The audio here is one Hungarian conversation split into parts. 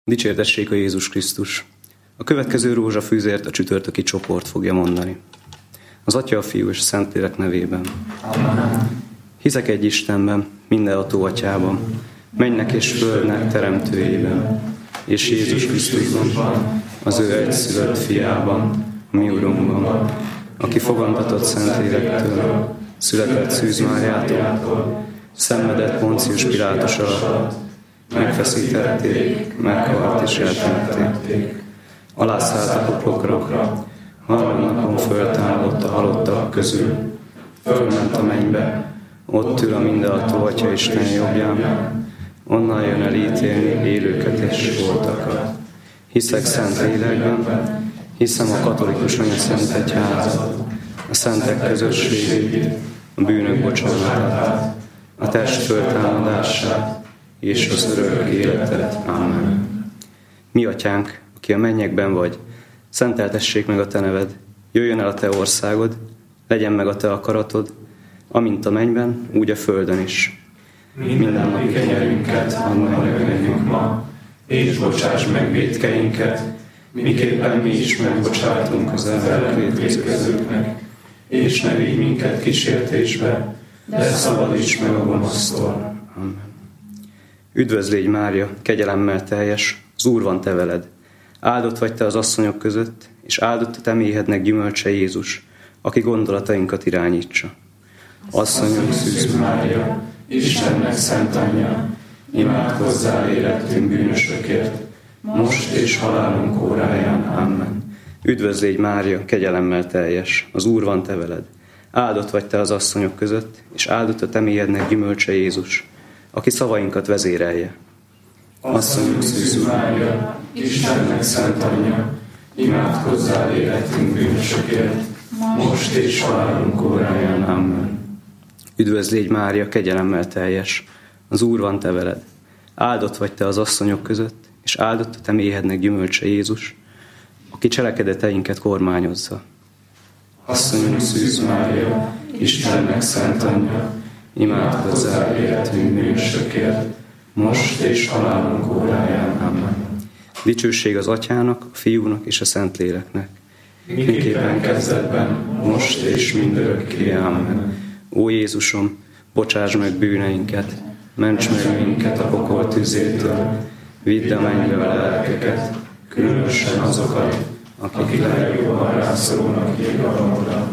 Dicsértessék a Jézus Krisztus! A következő rózsafűzért a csütörtöki csoport fogja mondani. Az Atya, a Fiú és a Szentlélek nevében. Amen. Hiszek egy Istenben, mindenható Atyában, mennek és földnek teremtőjében, és Jézus Krisztusban, az ő egyszülött Fiában, a mi Urunkban, aki fogantatott Szentlélektől, született Szűz Máriától, szenvedett Poncius Pilátus alatt, megfeszítették, meghalt és eltemették. Alászállt a poklokra, harmadnapon föltámadott a halottak közül, fölment a mennybe, ott ül a mindenható Atya Isten jobbján, onnan jön el ítélni élőket és holtakat. Hiszek szent lélekben, hiszem a katolikus anyaszent egyházat, a szentek közösségét, a bűnök bocsánatát, a test föltámadását és az örök életet. Amen. Mi Atyánk, aki a mennyekben vagy, szenteltessék meg a Te neved, jöjjön el a Te országod, legyen meg a Te akaratod, amint a mennyben, úgy a földön is. Minden napi kenyerünket add meg nekünk ma, és bocsáss meg vétkeinket, miképpen mi is megbocsátunk az ellenünk vétkezőknek, és ne vigy minket kísértésbe, de szabadíts meg a gonosztól. Amen. Üdvözl légy, Mária, kegyelemmel teljes, az Úr van te veled. Áldott vagy te az asszonyok között, és áldott a te méhednek gyümölcse Jézus, aki gondolatainkat irányítsa. Asszonyom Szűz Mária, Istennek szent anyja, imádkozzál érettünk bűnösökért, most és halálunk óráján. Amen. Üdvözl légy, Mária, kegyelemmel teljes, az Úr van te veled. Áldott vagy te az asszonyok között, és áldott a te méhednek gyümölcse Jézus, aki szavainkat vezérelje. Asszonyom Szűz Mária, Istennek szent anyja, imádkozzál érettünk bűnösökért, most és halálunk óráján. Amen. Üdvözl légy, Mária, kegyelemmel teljes, az Úr van te veled. Áldott vagy te az asszonyok között, és áldott a te méhednek gyümölcse Jézus, aki cselekedeteinket kormányozza. Asszonyom Szűz Mária, Istennek szent anyja, imádkozzál érettünk bűnösökért, most és halálunk óráján. Amen. Dicsőség az Atyának, a Fiúnak és a Szentléleknek. Miképpen kezdetben, most és mindörökké. Amen. Ó Jézusom, bocsáss meg bűneinket, ments meg minket a pokol tüzétől, vidd a mennybe a lelkeket, különösen azokat, akik legjobban rászorulnak irgalomra.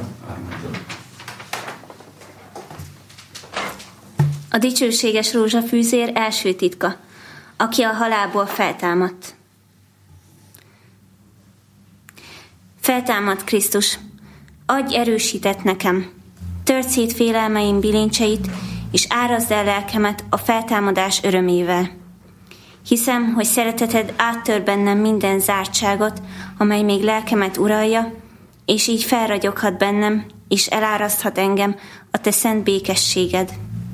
A dicsőséges rózsafűzér első titka, aki a halálból feltámadt. Feltámadt Krisztus, adj erősített nekem, törd szét félelmeim bilincseit, és árazd el lelkemet a feltámadás örömével. Hiszem, hogy szereteted áttör bennem minden zártságot, amely még lelkemet uralja, és így felragyoghat bennem, és eláraszthat engem a te szent békességed.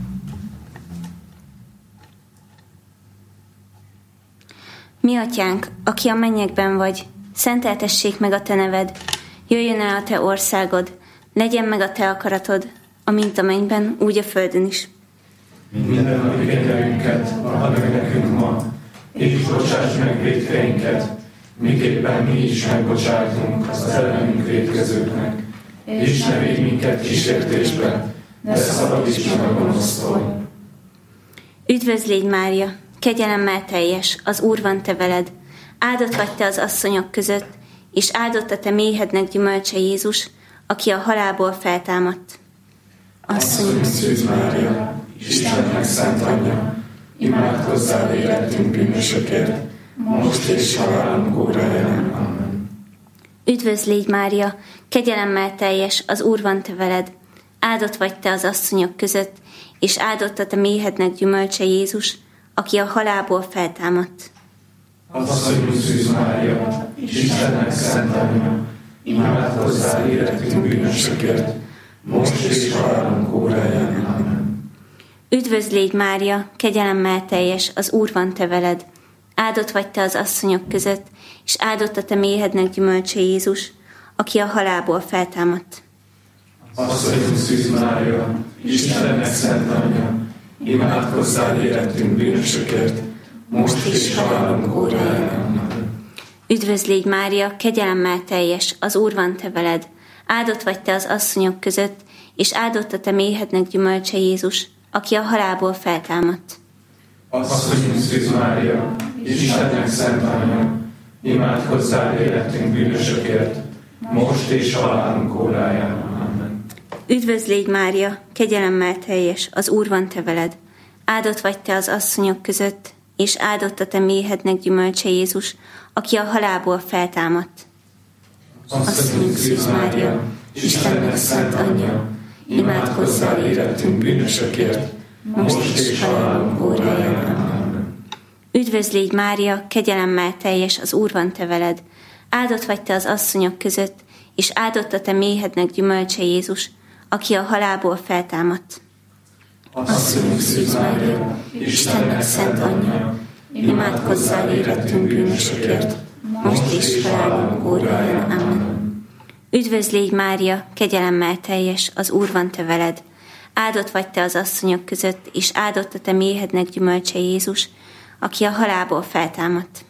Mi Atyánk, aki a mennyekben vagy, szenteltessék meg a te neved, jöjjön el a te országod, legyen meg a te akaratod, amint a mennyben, úgy a földön is. Minden napi kenyerünket add meg nekünk ma, és bocsáss meg vétkeinket, miképpen mi is megbocsátunk az ellenünk vétkezőknek, és ne vigy minket kísértésbe, de szabadíts meg a gonosztól. Üdvözl légy, Mária, kegyelemmel teljes, az Úr van te veled. Áldott vagy te az asszonyok között, és áldott a te méhednek gyümölcse Jézus, aki a halálból feltámadt. Asszonyom Szűz Mária, Istennek szent anyja, imádkozzál érettünk bűnösökért, most és halálunk óráján. Amen. Üdvözl légy, Mária, kegyelemmel teljes, az Úr van te veled. Áldott vagy te az asszonyok között, és áldott a te méhednek gyümölcse Jézus, aki a halálból feltámadt. Asszonyom Szűz Mária, Istennek szent anyja, imádkozzál érettünk bűnösökért, most és halálunk óráján. Amen. Üdvözl légy, Mária, kegyelemmel teljes, az Úr van te veled. Áldott vagy te az asszonyok között, és áldott a te méhednek gyümölcse Jézus, aki a halálból feltámadt. Asszonyom Szűz Mária, Istennek szent anyja, imádkozzál érettünk bűnösökért, most is halálunk óráján. Amen. Üdvözl légy Mária, kegyelemmel teljes, az Úr van te veled. Áldott vagy te az asszonyok között, és áldott a te méhednek gyümölcse Jézus, aki a halálból feltámadt. Asszonyunk Szűz Mária, Istennek szent anyja, imádkozzál életünk bűnösökért, most és halálunk óráján. Amen. Üdvözl légy Mária, kegyelemmel teljes, az Úr van te veled. Áldott vagy te az asszonyok között, és áldott a te méhednek gyümölcse Jézus, aki a halálból feltámadt. Asszonyunk Szűz Mária, Istennek szent anyja, imádkozzál érettünk bűnösökért, most és halálunk óráján. Amen. Üdvözl légy Mária, kegyelemmel teljes, az Úr van te veled. Áldott vagy te az asszonyok között, és áldott a te méhednek gyümölcse Jézus, aki a halálból feltámadt. Asszonyunk Szűz Mária, Istennek szent anyja, imádkozzál érettünk bűnösökért, most és halálunk óráján. Amen. Üdvözl légy Mária, kegyelemmel teljes, az Úr van te veled. Áldott vagy te az asszonyok között, és áldott a te méhednek gyümölcse Jézus, aki a halálból feltámadt.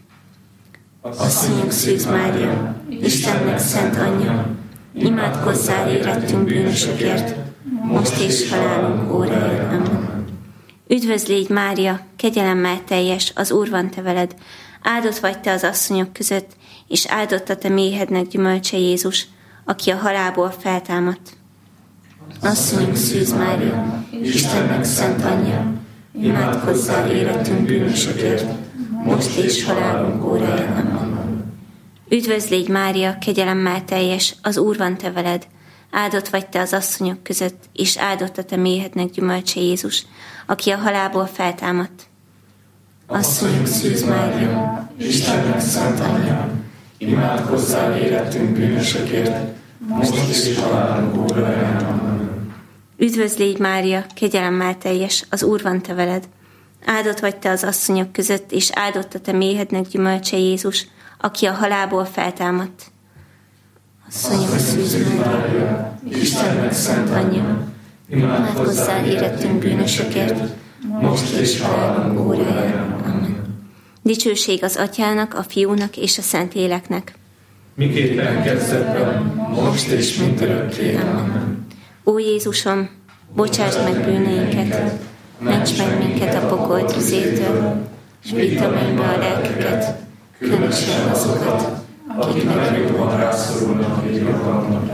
Asszonyunk Szűz Mária, Istennek szent anyja, imádkozzál érettünk bűnösökért, most és halálunk óráján. Amen. Üdvözl légy Mária, kegyelemmel teljes, az Úr van te veled. Áldott vagy te az asszonyok között, és áldott a te méhednek gyümölcse Jézus, aki a halálból feltámadt. Asszonyunk Szűz Mária, Istennek szent anyja, imádkozzál érettünk bűnösökért, most és halálunk óráján. Amen. Üdvözl légy Mária, kegyelemmel teljes, az Úr van te veled. Áldott vagy te az asszonyok között, és áldott a te méhednek gyümölcse Jézus, aki a halálból feltámadt. Asszonyunk Szűz Mária, Istennek szent anyja, imádkozzál érettünk bűnösökért, most és halálunk óráján. Amen. Üdvözl légy Mária, kegyelemmel teljes, az Úr van te veled. Áldott vagy te az asszonyok között, és áldott a te méhednek gyümölcse Jézus, aki a halálból feltámadt. Asszonyunk Szűz Mária, Istennek szent anyja, imádkozzál érettünk bűnösökért, most és halálunk óráján. Amen. Dicsőség az Atyának, a Fiúnak és a Szentléleknek. miképpen kezdetben, most és mindörökké. Amen. Ó Jézusom, bocsásd meg bűneinket, ments meg minket a pokol tüzétől, és vidd a mennybe a lelkeket, különösen azokat, akik legjobban rászorulnak egy rohamra.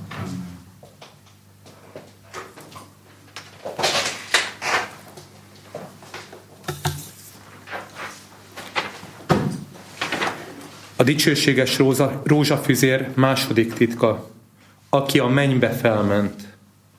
A dicsőséges rózsafüzér második titka, aki a mennybe felment.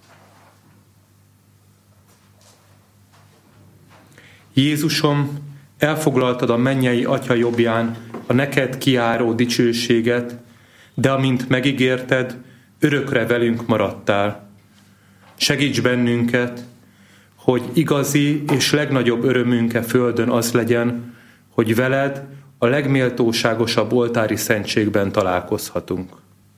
Jézusom, elfoglaltad a mennyei Atya jobbján a neked kijáró dicsőséget, de amint megígérted, örökre velünk maradtál. Segíts bennünket, hogy igazi és legnagyobb örömünk földön az legyen, hogy veled a legméltóságosabb oltári szentségben találkozhatunk.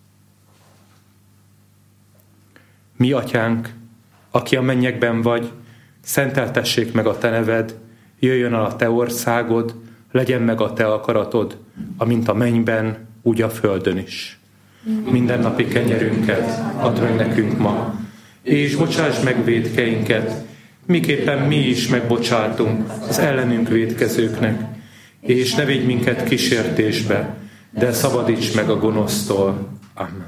Mi Atyánk, aki a mennyekben vagy, szenteltessék meg a te neved, jöjjön el a te országod, legyen meg a te akaratod, amint a mennyben, úgy a földön is. Mindennapi kenyerünket add meg nekünk ma, és bocsásd meg vétkeinket, miképpen mi is megbocsátunk az ellenünk vétkezőknek, és ne vigy minket kísértésbe, de szabadíts meg a gonosztól. Amen.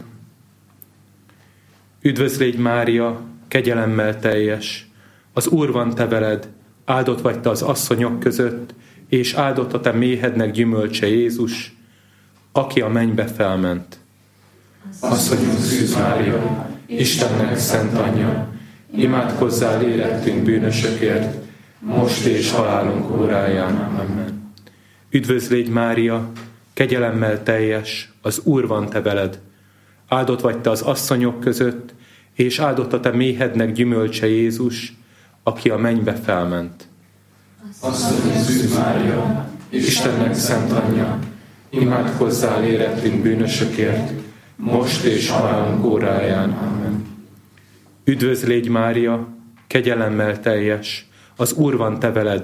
Üdvözl légy Mária, kegyelemmel teljes, az Úr van te veled, áldott vagy te az asszonyok között, és áldott a te méhednek gyümölcse Jézus, aki a mennybe felment. Asszonyunk Szűz Mária, Istennek szent anyja, imádkozzál érettünk bűnösökért, most és halálunk óráján. Amen. Üdvözl légy Mária, kegyelemmel teljes, az Úr van te veled, áldott vagy te az asszonyok között, és áldott a te méhednek gyümölcse Jézus, aki a mennybe felment. Asszonyunk Szűz Mária, Istennek szent anyja, imádkozzál érettünk bűnösökért, most és halálunk óráján. Amen. Üdvözl légy Mária, kegyelemmel teljes, az Úr van te veled,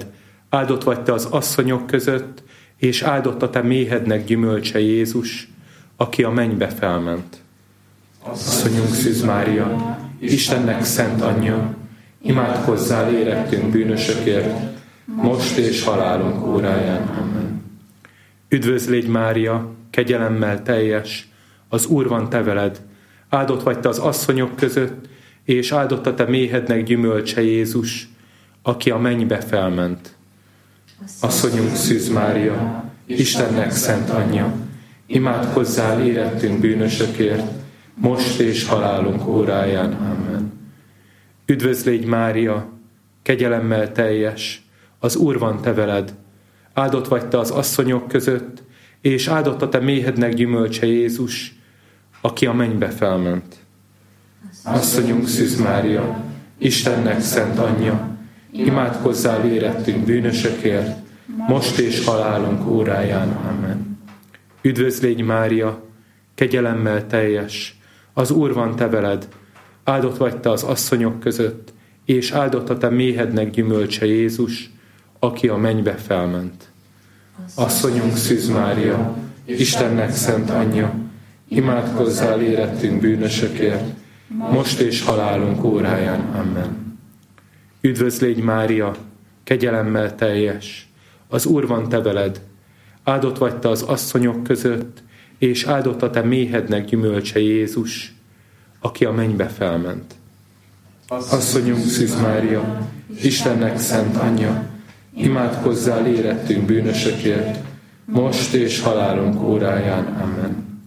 áldott vagy te az asszonyok között, és áldott a te méhednek gyümölcse Jézus, aki a mennybe felment. Asszonyunk Szűz Mária, Istennek szent anyja, imádkozzál érettünk bűnösökért, most és halálunk óráján. Amen. Üdvözl légy Mária, kegyelemmel teljes, az Úr van te veled, áldott vagy te az asszonyok között, és áldott a te méhednek gyümölcse Jézus, aki a mennybe felment. Asszonyunk Szűz Mária, Istennek szent anyja, imádkozzál érettünk bűnösökért, most és halálunk óráján. Amen. Üdvözl légy Mária, kegyelemmel teljes, az Úr van te veled, áldott vagy te az asszonyok között, és áldott a te méhednek gyümölcse Jézus, aki a mennybe felment. Asszonyunk Szűz Mária, Istennek szent anyja, imádkozzál érettünk bűnösökért, most és halálunk óráján. Amen. Üdvözl légy Mária, kegyelemmel teljes, az Úr van te veled, áldott vagy te az asszonyok között, és áldott a te méhednek gyümölcse Jézus, aki a mennybe felment. Asszonyunk Szűz Mária, Istennek szent anyja, imádkozzál érettünk bűnösökért, most és halálunk óráján. Amen. Üdvözl légy Mária, kegyelemmel teljes, az Úr van te veled, áldott vagy te az asszonyok között, és áldott a te méhednek gyümölcse Jézus, aki a mennybe felment. Asszonyunk Szűz Mária, Istennek szent anyja, imádkozzál érettünk bűnösökért, most és halálunk óráján. Amen.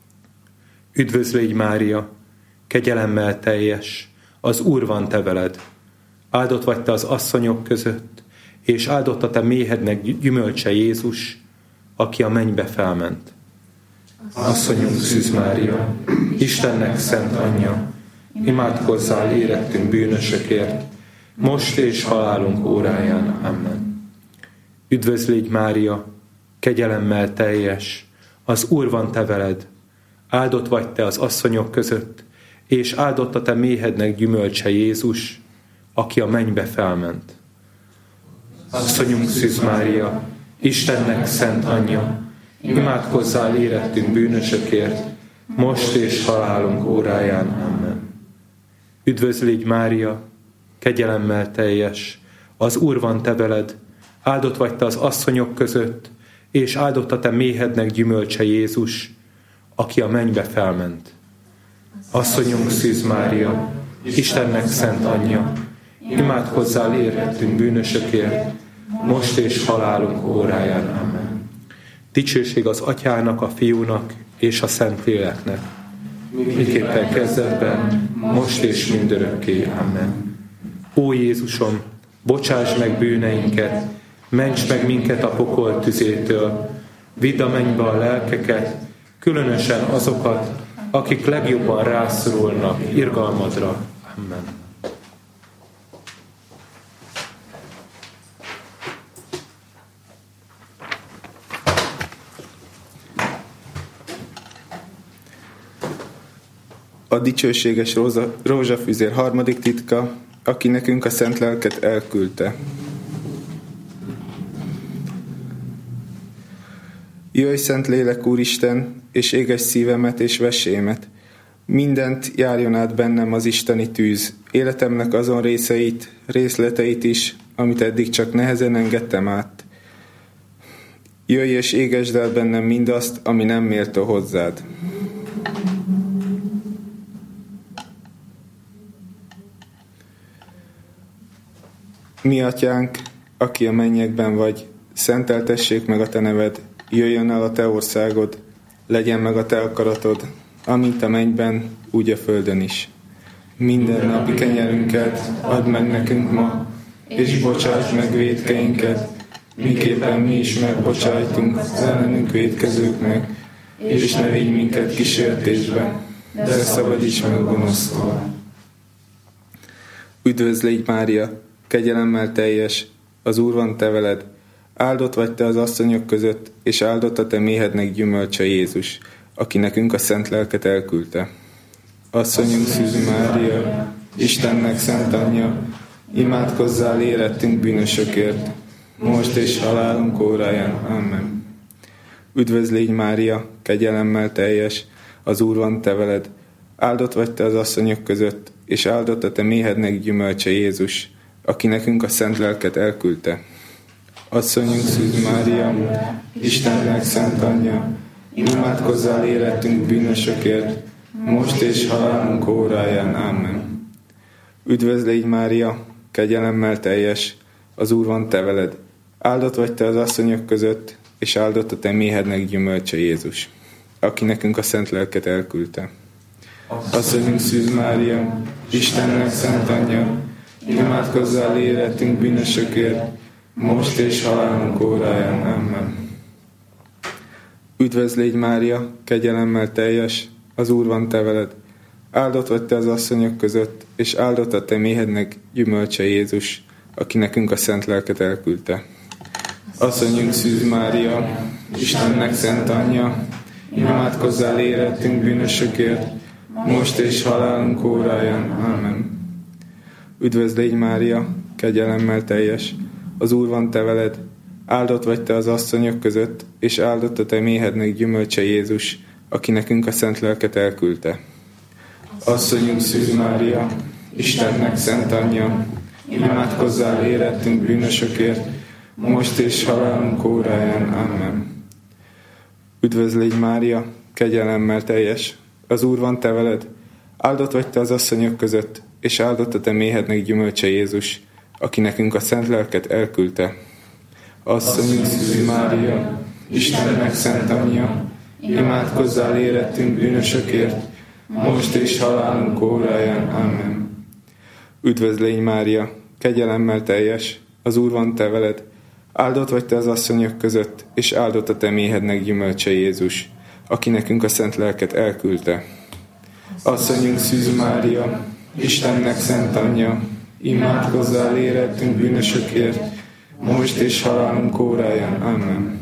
Üdvözl légy Mária, kegyelemmel teljes, az Úr van te veled, áldott vagy te az asszonyok között, és áldott a te méhednek gyümölcse Jézus, aki a mennybe felment. Asszonyunk Szűz Mária, Istennek szent anyja, imádkozzál érettünk bűnösökért, most és halálunk óráján. Amen. Üdvözl légy Mária, kegyelemmel teljes, az Úr van te veled, áldott vagy te az asszonyok között, és áldott a te méhednek gyümölcse Jézus, aki a mennybe felment. Asszonyunk Szűz Mária, Istennek szent anyja, imádkozzál érettünk bűnösökért, most és halálunk óráján. Amen. Üdvözl légy Mária, kegyelemmel teljes, az Úr van te veled, áldott vagy te az asszonyok között, és áldott a te méhednek gyümölcse Jézus, aki a mennybe felment. Asszonyunk Szűz Mária, Istennek szent anyja, imádkozzál érettünk bűnösökért, most és halálunk óráján. Amen. Dicsőség az Atyának, a Fiúnak és a Szentléleknek, miképpen kezdetben, most és mindörökké. Amen. Ó Jézusom, bocsáss meg bűneinket, ments meg minket a pokol tüzétől, vidd a mennybe a lelkeket, különösen azokat, akik legjobban rászorulnak irgalmadra. Amen. A dicsőséges rózsafüzér harmadik titka, aki nekünk a szent lelket elküldte. Jöjj, szent lélek, Úristen, és égesd szívemet és vesémet. Mindent járjon át bennem az isteni tűz, életemnek azon részleteit is, amit eddig csak nehezen engedtem át. Jöjj és égesd el bennem mindazt, ami nem méltó hozzád. Mi atyánk, aki a mennyekben vagy, szenteltessék meg a te neved, jöjjön el a te országod, legyen meg a te akaratod, amint a mennyben, úgy a földön is. Minden napi kenyerünket add meg nekünk ma, és bocsáss meg vétkeinket, miképpen mi is megbocsájtunk az ellenünk vétkezőknek, és ne vigy minket kísértésbe, de szabadíts meg a gonosztól. Üdvözl légy Mária, kegyelemmel teljes, az Úr van te veled, áldott vagy te az asszonyok között, és áldott a te méhednek gyümölcse Jézus, aki nekünk a szent lelket elküldte. Asszonyunk Szűz Mária, Istennek szent anyja, imádkozzál érettünk bűnösökért, most és halálunk óráján. Amen. Üdvözl légy Mária, kegyelemmel teljes, az Úr van te veled. Áldott vagy te az asszonyok között, és áldott a te méhednek gyümölcse Jézus, aki nekünk a szent lelket elküldte. Asszonyunk Szűz Mária, Istennek szent anyja, imádkozzál érettünk bűnösökért, most és halálunk óráján. Amen. Üdvözl légy Mária, kegyelemmel teljes, az Úr van te veled. Áldott vagy te az asszonyok között, és áldott a te méhednek gyümölcse Jézus, aki nekünk a szent lelket elküldte. Asszonyunk Szűz Mária, Istennek szent anyja, imádkozzál érettünk bűnösökért, most és halálunk óráján. Amen. Üdvözl légy Mária, kegyelemmel teljes, az Úr van te veled. Áldott vagy te az asszonyok között, és áldott a te méhednek gyümölcse Jézus, aki nekünk a szent lelket elküldte. Asszonyunk Szűz Mária, Istennek szent anyja, imádkozzál érettünk bűnösökért, most és halálunk óráján. Amen. Üdvözl légy Mária, kegyelemmel teljes, az Úr van te veled. Áldott vagy te az asszonyok között, és áldott a te méhednek gyümölcse Jézus, aki nekünk a szent lelket elküldte. Asszonyunk Szűz Mária, Istennek szent anyja, imádkozzál érettünk bűnösökért, most és halálunk óráján. Amen. Üdvözl légy Mária, kegyelemmel teljes, az Úr van te veled. Áldott vagy te az asszonyok között, és áldott a te méhednek gyümölcse Jézus, aki nekünk a szent lelket elküldte. Asszonyunk Szűz Mária, Istennek szent anyja, imádkozzál érettünk bűnösökért, most és halálunk óráján. Amen. Üdvözl légy Mária, kegyelemmel teljes, az Úr van te veled. Áldott vagy te az asszonyok között, és áldott a te méhednek gyümölcse Jézus, aki nekünk a szent lelket elküldte. Asszonyunk Szűz Mária, Istennek szent anyja, imádkozzál érettünk bűnösökért, most és halálunk óráján. Amen.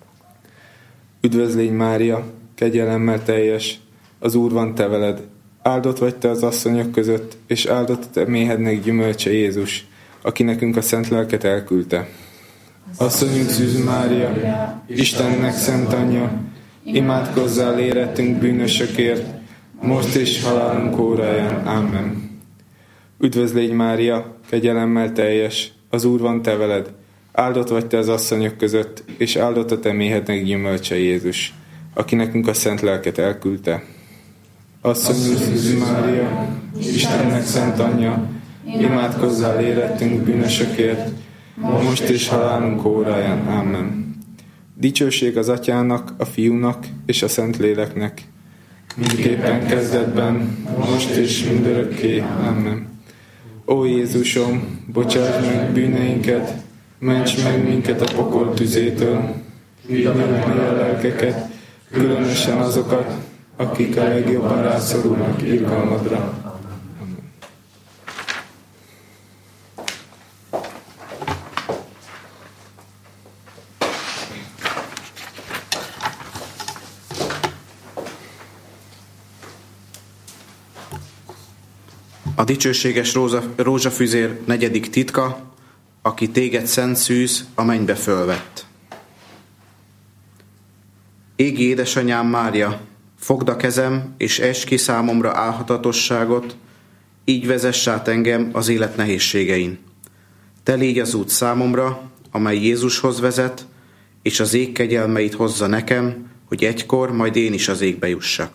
Üdvözl légy Mária, kegyelemmel teljes, az Úr van te veled. Áldott vagy te az asszonyok között, és áldott a te méhednek gyümölcse Jézus, aki nekünk a szent lelket elküldte. Asszonyunk Szűz Mária, Istennek szent anyja, imádkozzál érettünk bűnösökért, most és halálunk óráján. Amen. Üdvözl légy Mária, kegyelemmel teljes, az Úr van te veled. Áldott vagy te az asszonyok között, és áldott a te méhednek gyümölcse Jézus, aki nekünk a szent lelket elküldte. Asszonyunk Szűz Mária, Istennek szent anyja, imádkozzál érettünk bűnösökért, most és halálunk óráján. Amen. Dicsőség az Atyának, a Fiúnak és a Szentléleknek, mindképpen kezdetben, most és mindörökké. Amen. Ó Jézusom, bocsáss meg bűneinket, ments meg minket a pokol tüzétől, vidd meg a lelkeket, különösen azokat, akik a legjobban rászorulnak irgalmadra. A dicsőséges rózsafüzér negyedik titka, aki téged szent szűz, a mennybe fölvett. Égi édesanyám Mária, fogd a kezem, és esd ki számomra álhatatosságot, így vezess át engem az élet nehézségein. Te légy az út számomra, amely Jézushoz vezet, és az ég kegyelmeit hozza nekem, hogy egykor majd én is az égbe jussak.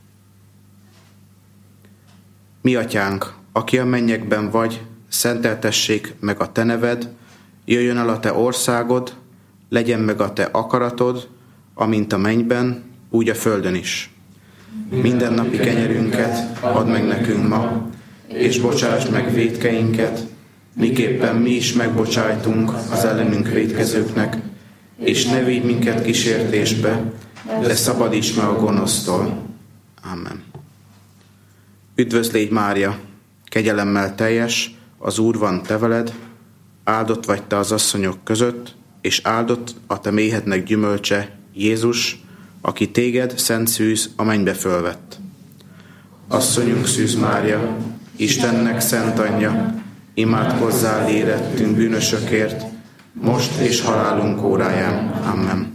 Mi atyánk, aki a mennyekben vagy, szenteltessék meg a te neved, jöjjön el a te országod, legyen meg a te akaratod, amint a mennyben, úgy a földön is. Mindennapi kenyerünket add meg nekünk ma, és bocsásd meg vétkeinket, miképpen mi is megbocsájtunk az ellenünk vétkezőknek, és ne vigy minket kísértésbe, de szabadíts meg a gonosztól. Amen. Üdvözl légy Mária, kegyelemmel teljes, az Úr van te veled, áldott vagy te az asszonyok között, és áldott a te méhednek gyümölcse, Jézus, aki téged, szent szűz, a mennybe fölvett. Asszonyunk Szűz Mária, Istennek szent anyja, imádkozzál érettünk bűnösökért, most és halálunk óráján. Amen.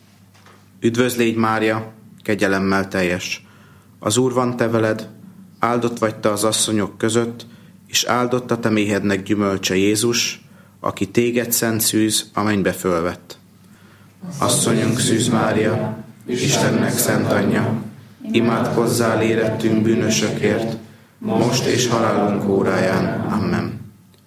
Üdvözl légy, Mária, kegyelemmel teljes. Az Úr van te veled, áldott vagy te az asszonyok között, és áldott a te méhednek gyümölcse Jézus, aki téged szent szűz a mennybe fölvett. Asszonyunk Szűz Mária, Istennek szent anyja, imádkozzál érettünk bűnösökért, most és halálunk óráján. Amen.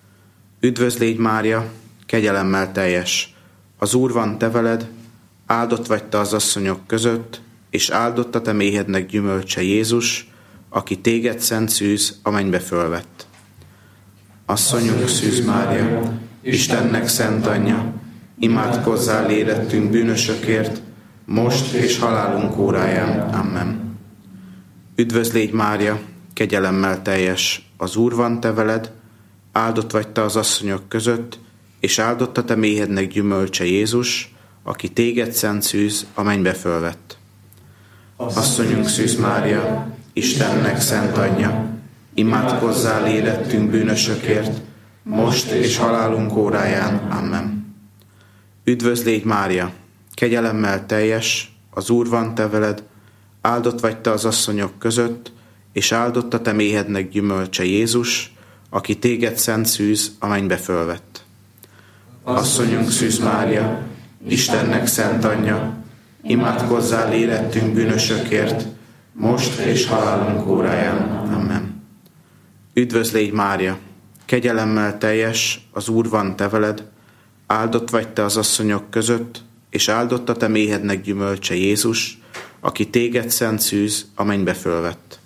Üdvözl légy, Mária, kegyelemmel teljes. Az Úr van te veled, áldott vagy te az asszonyok között, és áldott a te méhednek gyümölcse Jézus, aki téged szent szűz a mennybe fölvett. Asszonyunk Szűz Mária, Istennek szent anyja, imádkozzál érettünk bűnösökért, most és halálunk óráján. Amen. Üdvözl légy, Mária, kegyelemmel teljes. Az Úr van te veled, áldott vagy te az asszonyok között, és áldott a te méhednek gyümölcse Jézus, aki téged szent szűz a mennybe fölvett. Asszonyunk Szűz Mária, Istennek szent anyja, imádkozzál érettünk bűnösökért, most és halálunk óráján. Amen. Üdvözl légy, Mária, kegyelemmel teljes, az Úr van te veled, áldott vagy te az asszonyok között, és áldott a te méhednek gyümölcse Jézus, aki téged szent szűz a mennybe fölvett. Asszonyunk Szűz Mária, Istennek szent anyja, imádkozzál érettünk bűnösökért, most és halálunk óráján. Amen. Üdvözl légy, Mária, kegyelemmel teljes, az Úr van te veled, áldott vagy te az asszonyok között, és áldott a te méhednek gyümölcse Jézus, aki téged szent szűz a mennybe fölvett.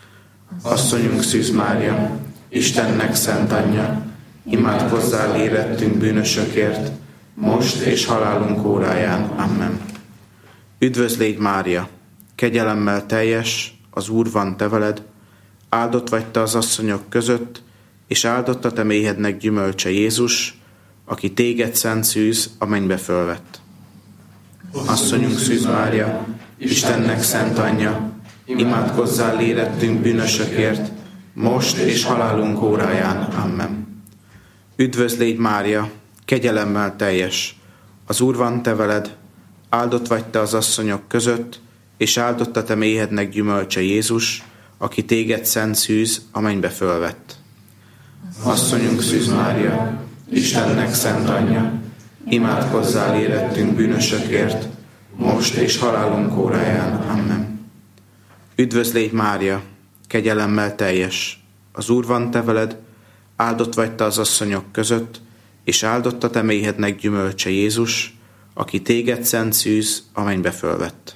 Asszonyunk Szűz Mária, Istennek szent anyja, imádkozzál érettünk bűnösökért, most és halálunk óráján. Amen. Üdvözl légy, Mária, kegyelemmel teljes, az Úr van te veled, áldott vagy te az asszonyok között, és áldott a te méhednek gyümölcse Jézus, aki téged szent szűz a mennybe fölvett. Asszonyunk Szűz Mária, Istennek szent anyja, imádkozzál érettünk bűnösökért, most és halálunk óráján. Amen. Üdvözl légy, Mária, kegyelemmel teljes, az Úr van te veled, áldott vagy te az asszonyok között, és áldott a te méhednek gyümölcse Jézus, aki téged szent szűz a mennybe fölvett. Asszonyunk Szűz Mária, Istennek szent anyja, imádkozzál érettünk bűnösökért, most és halálunk óráján. Amen. Üdvözl légy, Mária, kegyelemmel teljes, az Úr van te veled, áldott vagy te az asszonyok között, és áldott a te méhednek gyümölcse Jézus, aki téged szent szűz a mennybe fölvett.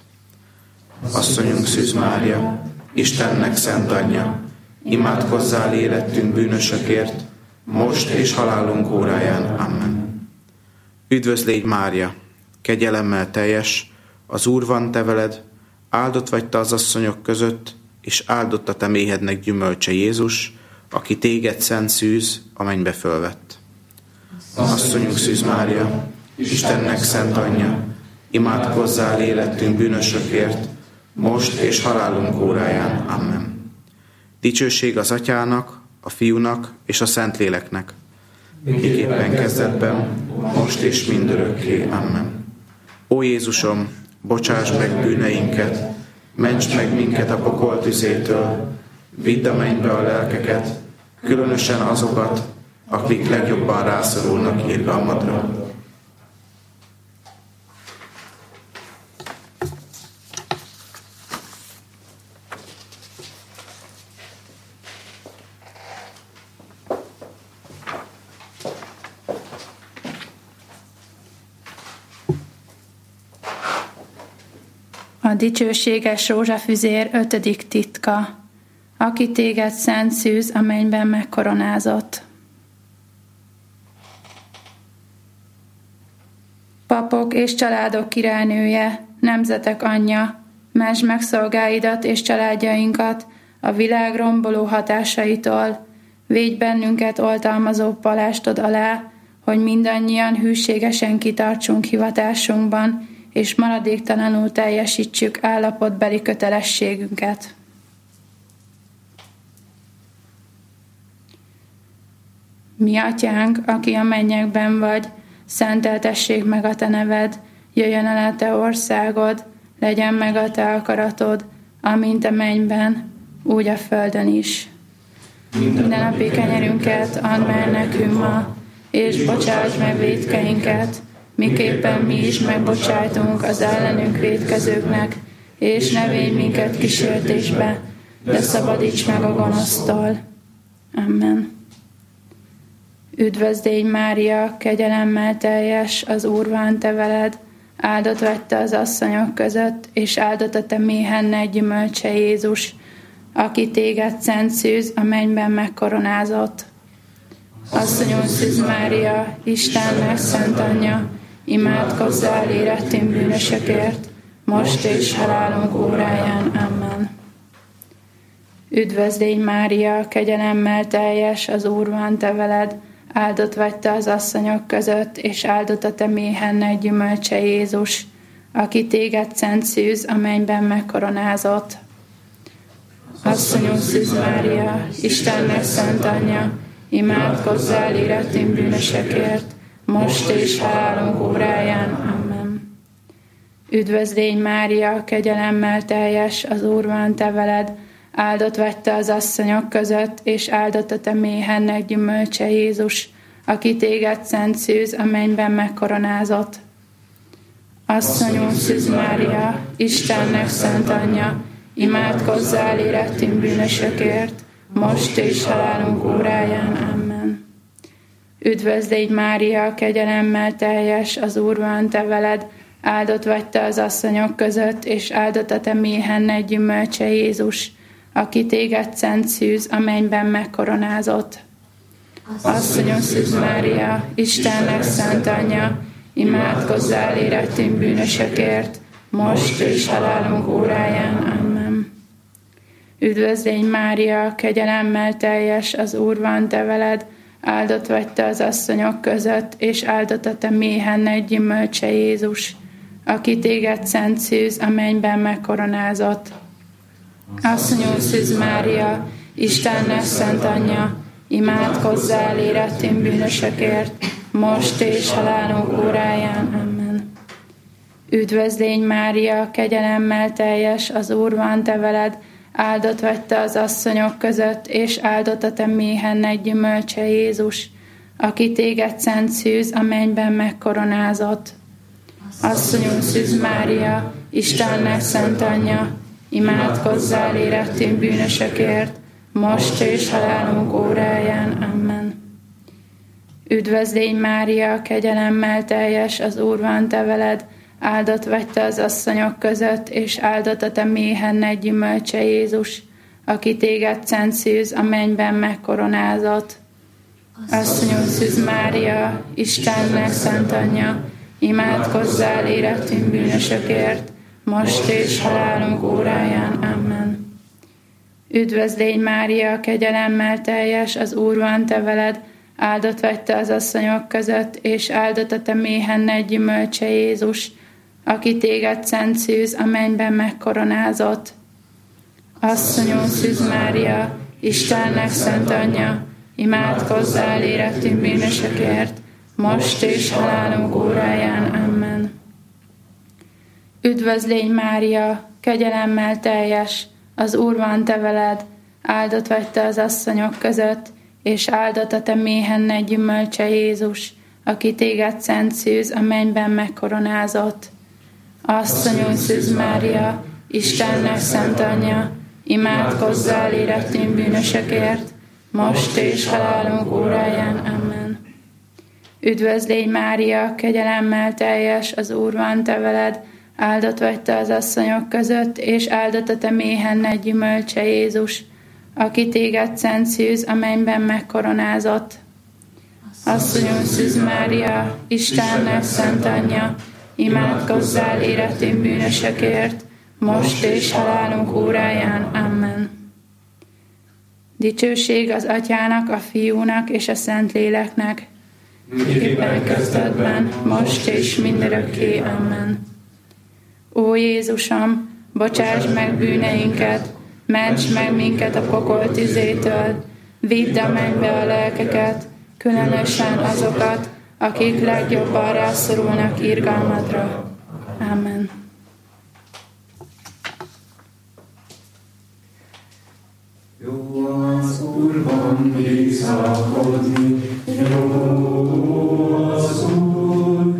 Asszonyunk Szűz Mária, Istennek szent anyja, imádkozzál érettünk bűnösökért, most és halálunk óráján. Amen. Üdvözl légy, Mária, kegyelemmel teljes, az Úr van te veled, áldott vagy te az asszonyok között, és áldott a te méhednek gyümölcse Jézus, aki téged szent szűz a mennybe fölvett. Asszonyunk Szűz Mária, Istennek szent anyja, imádkozzál érettünk bűnösökért, most és halálunk óráján. Amen. Dicsőség az Atyának, a Fiúnak és a Szentléleknek, miképpen kezdetben, most és mindörökké. Amen. Ó Jézusom, bocsáss meg bűneinket, ments meg minket a pokol tüzétől, vidd a mennybe a lelkeket, különösen azokat, akik legjobban rászorulnak irgalmadra. A dicsőséges rózsafüzér 5. titka, aki téged szent szűz a mennyben megkoronázott. Papok és családok királynője, nemzetek anyja, mentsd meg szolgáidat és családjainkat a világ romboló hatásaitól, védj bennünket oltalmazó palástod alá, hogy mindannyian hűségesen kitartsunk hivatásunkban, és maradéktalanul teljesítsük állapotbeli kötelességünket. Mi atyánk, aki a mennyekben vagy, szenteltessék meg a te neved, jöjjön el a te országod, legyen meg a te akaratod, amint a mennyben, úgy a földön is. Mindennapi kenyerünket add meg nekünk ma, és bocsáss meg vétkeinket, miképpen mi is megbocsájtunk az ellenünk vétkezőknek, és ne védj minket kísértésbe, de szabadíts meg a gonosztól. Amen. Üdvözlégy Mária, kegyelemmel teljes, az Úr van te veled, áldott vagy te az asszonyok között, és áldott a te méhenned gyümölcse Jézus, aki téged szent szűz, a mennyben megkoronázott. Asszonyom Szűz Mária, Istennek szent anyja, imádkozzál érettünk bűnösökért, most és halálunk óráján. Amen. Üdvözlégy Mária, kegyelemmel teljes, az Úr van te veled, áldott vagy te az asszonyok között, és áldott a te méhenned gyümölcse Jézus, aki téged szent szűz, a mennyben megkoronázott. Asszonyom Szűz Mária, Istennek szent anyja, imádkozzál érettünk bűnösökért, most és halálunk óráján. Amen. Üdvözlégy Mária, kegyelemmel teljes, az Úr van te veled, áldott vagy te az asszonyok között, és áldott a te méhenned gyümölcse Jézus, aki téged szent szűz, a mennyben megkoronázott. Asszonyom Szűz Mária, Istennek szent anyja, imádkozzál érettünk bűnösökért, most és halálunk óráján. Amen. Üdvözlégy Mária, kegyelemmel teljes, az Úr van te veled, áldott vagy te az asszonyok között, és áldott a te méhenned gyümölcse Jézus, aki téged szent szűz, a mennyben megkoronázott. Asszonyom Szűz Mária, Istennek szent anyja, imádkozzál érettünk bűnösökért, most és halálunk óráján. Amen. Üdvözlégy Mária, kegyelemmel teljes, az Úr van te veled, áldott vagy te az asszonyok között, és áldott a te méhenned gyümölcse Jézus, aki téged szent szűz, a mennyben megkoronázott. Asszonyom Szűz Mária, Istennek szent anyja, imádkozzál érettünk bűnösökért, most és halálunk óráján. Amen. Üdvözlégy Mária, kegyelemmel teljes, az Úr van te veled, áldott vagy te az asszonyok között, és áldott a te méhenned gyümölcse Jézus, aki téged szent szűz, a mennyben megkoronázott. Asszonyom Szűz Mária, Istennek szent anyja, imádkozzál érettünk bűnösökért, most és halálunk óráján. Amen. Üdvözlégy Mária, kegyelemmel teljes, az Úr van te veled, áldott vagy te az asszonyok között, és áldott a te méhenned gyümölcse Jézus, aki téged szent szűz, a mennyben megkoronázott. Asszonyom Szűz Mária, Istennek szent anyja, imádkozzál érettünk bűnösökért, most és halálunk óráján. Amen. Üdvözlégy Mária, kegyelemmel teljes, az Úr van te veled, áldott vagy te az asszonyok között, és áldott a te méhenned gyümölcse Jézus, aki téged szent szűz, a mennyben megkoronázott. Asszonyom Szűz Mária, Istennek szent anyja, imádkozzál érettünk bűnösökért, most és halálunk óráján. Amen. Üdvözlégy Mária, kegyelemmel teljes, az Úr van te veled, áldott vagy te az asszonyok között, és áldott a te méhenned gyümölcse Jézus, aki téged szent szűz, a mennyben megkoronázott. Asszonyom Szűz Mária, Istennek szent anyja, imádkozzál érettünk bűnösökért, most és halálunk óráján. Amen. Üdvözlégy Mária, kegyelemmel teljes, az Úr van te veled, áldott vagy te az asszonyok között, és áldott a te méhenned gyümölcse Jézus, aki téged szent szűz, a mennyben megkoronázott. Asszonyom Szűz Mária, Istennek szent anyja, imádkozzál érettünk bűnösökért, most és halálunk óráján. Amen. Dicsőség az Atyának, a Fiúnak és a Szentléleknek, miképpen kezdetben, most és mindörökké. Amen. Ó Jézusom, bocsáss meg bűneinket, ments meg minket a pokol tüzétől, vidd a mennybe a lelkeket, különösen azokat, akik legjobban rászorulnak irgalmadra. Amen. Jó az Úrban bízálkodni, jó az Úr,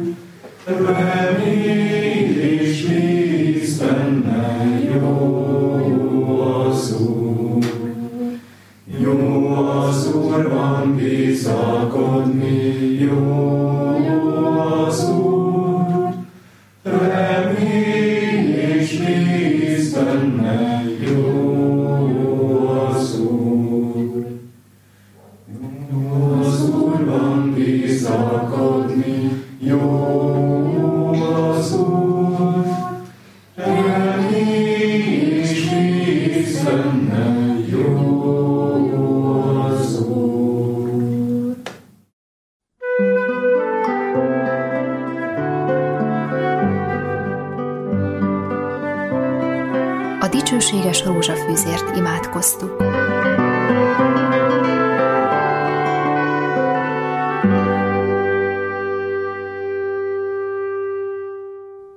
remény és bíz benne, jó az Úr. Jó az Úrban bízálkodni, jó az Úr, remény és bíz benne, jó az Úr. Jó az Úrban bízálkodni, jó az Úr, remény és bíz benne, jó az Úr. A dicsőséges rózsafűzért imádkoztuk.